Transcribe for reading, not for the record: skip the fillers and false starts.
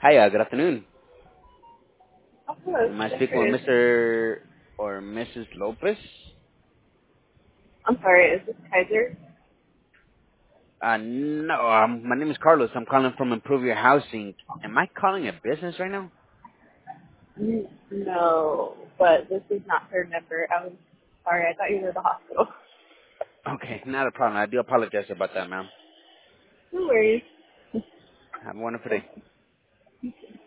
Hi, good afternoon. Oh, hello. Am I Yes, speaking it with is. Mr. or Mrs. Lopez? I'm sorry, is this Kaiser? No, my name is Carlos. I'm calling from Improve Your Housing. Am I calling a business right now? No, but this is not her number. I was sorry. I thought you were the hospital. Okay, not a problem. I do apologize about that, ma'am. No worries. Have a wonderful day.